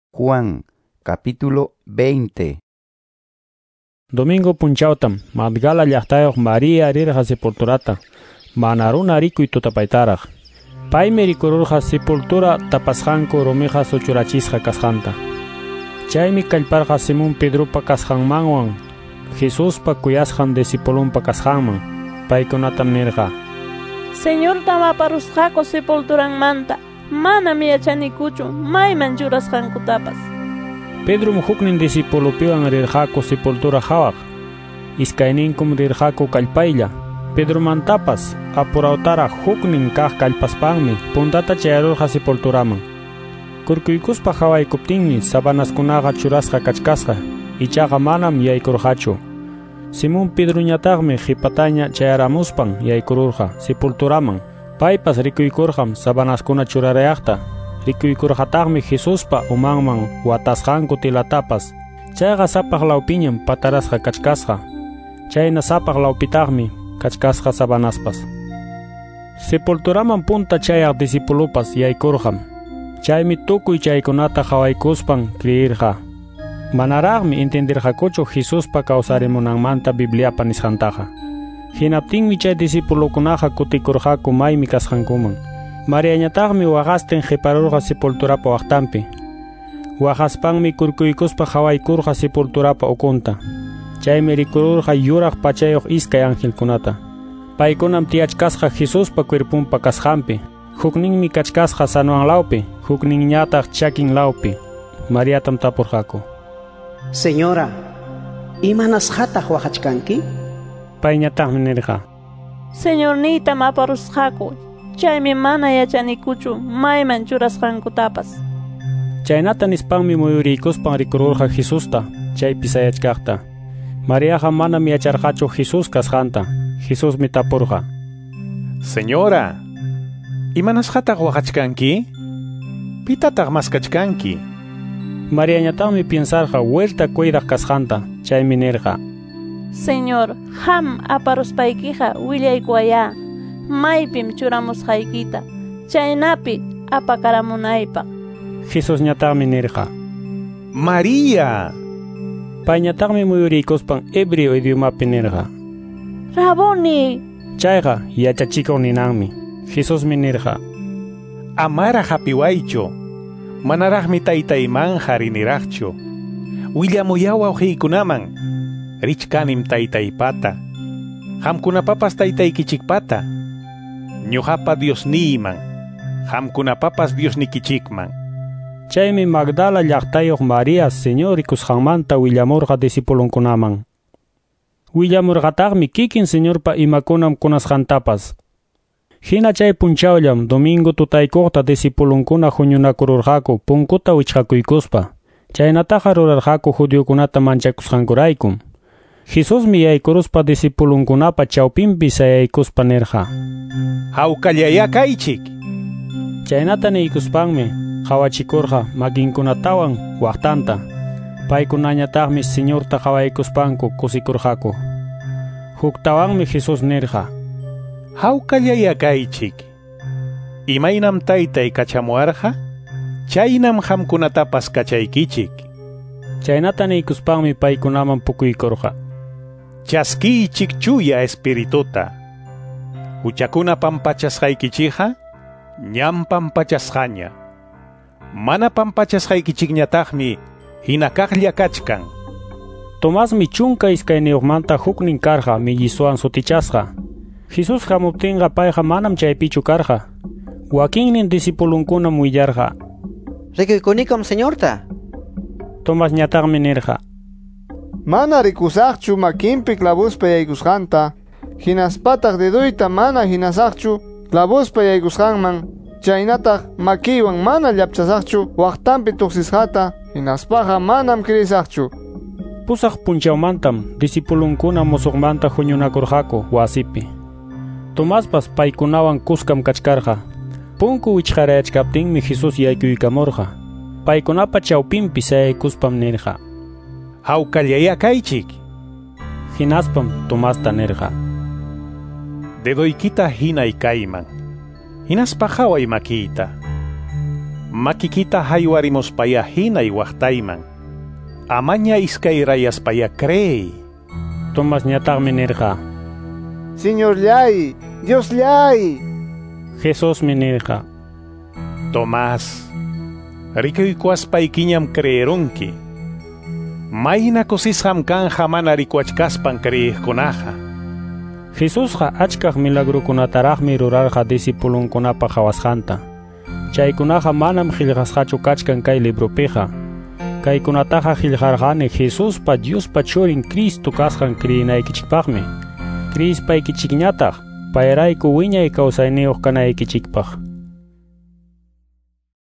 Juan, capítulo 20. Domingo punchautam, Madgala llaqtayoq María rirqa sepulturata, manaruna rikuy tutapaytaraq. Paymi rikururqa sepultura tapasqanku rumiqa suchurachisqa kasqanta. Chaymi kallparqa Simón Pedropa kasqanmanwan, Jesuspa kuyasqan discipulunpa kasqanman. Paykunatam nirqa: Señor tamaparusqaku sepulturanmanta, manam yachanikuchu mayman churasqankutapas. Pedro huknin discipulupiwan rirqaku sepultura hawaq. Iskayninkum rirqaku kallpaylla. Pedro mantapas apurawtara huknin kaq kallpaspanmi puntata chayarurqa sepulturaman. Kurkuykuspa hawaykuptinmi sabanaskunaqa churasqa kachkasqa, ichaqa manam yaykurqachu. Simón Pedroñataqmi qhipataña chayaramuspan yaykururqa sepulturaman. Paypas rikuykurqam sabanaskuna churarayaqta. Rikuykurqataqmi Jesuspa umanman watasqanku tilatapas. Chayqa sapaq lawpiñam patarasqa kachkasqa. Chayna sapaq lawpitaqmi kachkasqa sabanaspas. Sepulturaman punta chayaq discipulupas yaykurqam. Chaymi tukuy chaykunata hawaykuspan creirqa. Manaraqmi entenderqakuchu Jesuspa kawsarimunanmanta Bibliapa nisqantaqa. Hinaptinmi chay discipulukunaqa kutikurqaku maymi kasqankuman. Mariañataqmi waqastin qiparurqa sepulturapa waqtanpi. Waqaspanmi kurkuykuspa hawaykurqa sepulturapa ukunta. Chaymi rikururqa yuraq pachayuq iskay angelkunata. Paykunam tiyachkasqa Jesuspa cuerpunpa kasqanpi. Hukninmi kachkasqa sanuan lawpi, hukninñataq chakin lawpi. Mariatam tapurqaku: Señora, ¿imanasqataq waqachkanki? Payñataqmi nirqa: Señor niytam aparusqaku, chaymi mana yachanikuchu mayman churasqankutapas. Chaynata nispanmi muyuriykuspan rikururqa Jesusta, chaypi sayachkaqta. Mariaqa manam yacharqachu Jesus kasqanta. Jesusmi tapurqa: Señora, ¿imanasqataq waqachkanki? Pitataq maskachkanki? Mariañataqmi piensarqa vuelta cuidaq kasqanta. Chaymi nirqa: Señor, ham aparuspaykiqa willaykuwaya, maypim churamusqaykita, chaynapi apakaramunaypaq. Jesusñataqmi nirqa: María. Payñataqmi muyuriykuspan hebreo idiomapi nirqa: Raboni. Chayqa yachachikuq ninanmi. Jesusmi nirqa: Amara hapiwaychu, manaraqmi taytaymanja riniraqchu. Willamuya wawqiykunaman, richkanim taytaypata, hamkunapapas taytaykichikpata. Ñuqapa Diosniyman, hamkunapapas Diosnikichikman. Chaymi Magdala llaqtayuq María Señor rikusqanmanta willamurqa discipulunkunaman. Willamurqataqmi kikin Señorpa imakunam kunasqantapas. Hina chay punchaullam domingo tutaykuqta discipulunkuna huñunakururqaku punkuta wichqakuykuspa. Chaynataqa rurarqaku judiokunata manchakusqankuraykum. Jesusmi yaykuruspa discipulunkunapa chawpinpi sayaykuspa nirqa: Hawkallaya kaychik. Chaynata niykuspanmi qawachikurqa makinkunatawan waqtanta. Paykunañataqmi Señorta qawaykuspanku kusikurqaku. Huktawanmi Jesus nirqa: Hawkallaya kaychik. Imaynam taytay kachamuarqa, chaynam hamkunatapas kachaykichik. Chaynata niykuspanmi paykunaman pukuykurqa: Chaskiychik chuya espirituta. Huchakuna pampachasqaykichikqa, ñam pampachasqaña. Mana pampachasqaykichikñataqmi hinakaqlla kachkan. Tomasmi chunka iskayniyuqmanta huknin karqa millisuwan sutichasqa. Jesus hamuptinqa payqa manam chaypichu karqa. Wakinnin discipulunkunam willarqa: Rikuykunikum Señorta. Tomasñataqmi nirqa: Mana rikusaqchu makinpi clavuspa yaykusqanta, hinaspataq deduyta mana hinasaqchu clavuspa yaykusqanman, chaynataq makiywan mana llapchasaqchu waqtanpi tuksisqata, hinaspaqa manam kirisaqchu. Pusaq punchawmantam discipulunkuna musuqmanta huñunakurqaku wasipi. Tomaspas paykunawan kuskam kachkarqa. Punku wichqarayachkaptinmi Jesus yaykuykamurqa. Paykunapa chawpinpi sayaykuspam nirqa: Hawkallaya kaychik. Hinaspam Tomasta nirqa: Dedoykita hinay kayman, hinaspa haway makiyta. makikita haywarimuspaya hinay waqtayman. Amaña iskay rayaspaya crey. Tomás ñataqmi nirqa. Señor llay, Dios llay. Jesús mi nirqa. Tomás, rikuykuaspaykiñam creeronki. Mayna kusisham kanja mana rikuachkaspan creejkunaqa. Jesusqa achkaq milagrukunataraqmi rurarqa discipulunkunapaq hawasqanta. Chaykunaqa manam qillqasqachu kachkan kay librupiqa. Kaykunataqa qillqarqani Jesuspa Diospa churin Cristo kasqan kriyinaykichikpaqmi. Crispaykichikñataq payrayku wiñay kawsayniyuq kanaykichikpaq.